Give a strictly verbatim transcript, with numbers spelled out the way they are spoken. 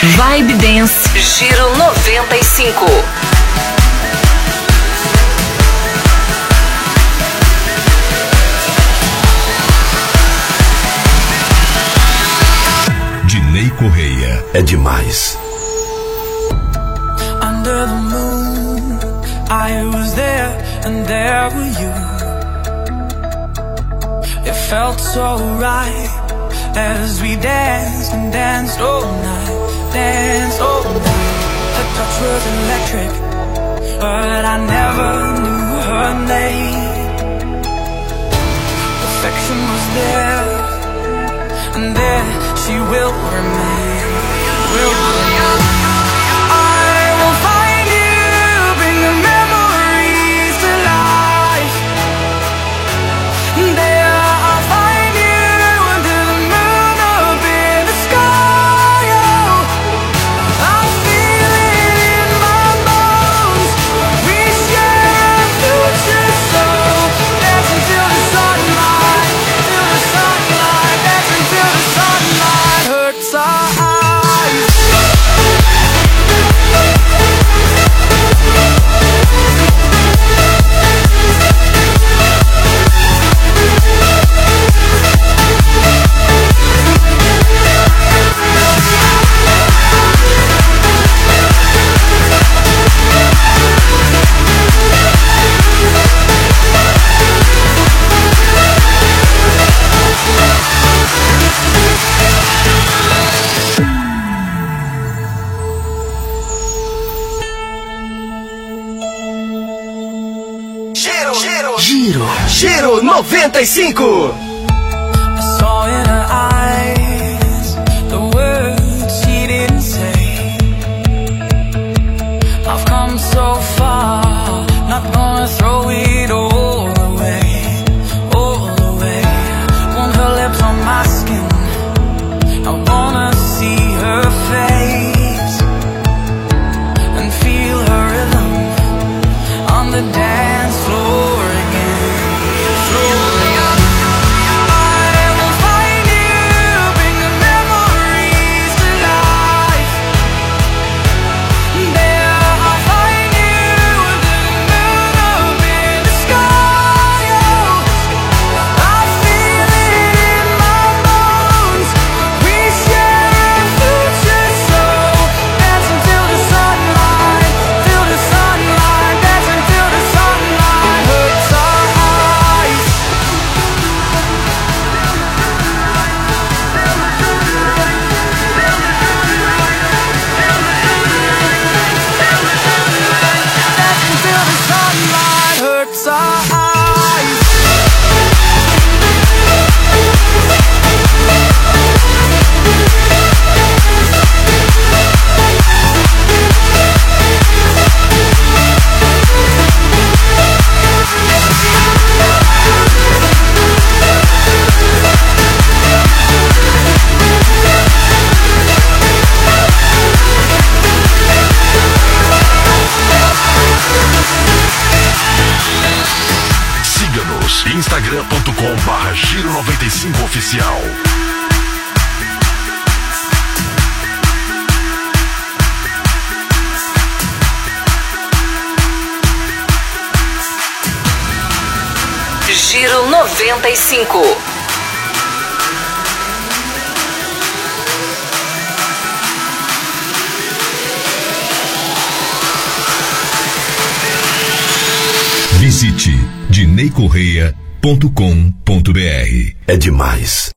Vibe Dance Giro noventa e cinco. Dinei Correia é demais. Under the moon, I was there and there were you. It felt so right as we danced and danced all night, danced all night. The touch was electric, but I never knew her name. Perfection was there, and there she will remain, will remain. I will find you, bring the memories to life. There I'll find you, under the moon up in the sky. Oh, I feel it in my bones. We share a future, so dance until the sunlight, till the sunlight, dance until the sunlight hurts our eyes. Giro, Giro noventa e cinco. I saw in her eyes the words she didn't say. I've come so far, not gonna throw it all away, all away. Want her lips on my skin, I wanna see her face and feel her rhythm on the dance floor again. instagram ponto com barra Giro noventa e cinco oficial. Giro noventa e cinco. Visite dinei correia ponto com ponto br. É demais.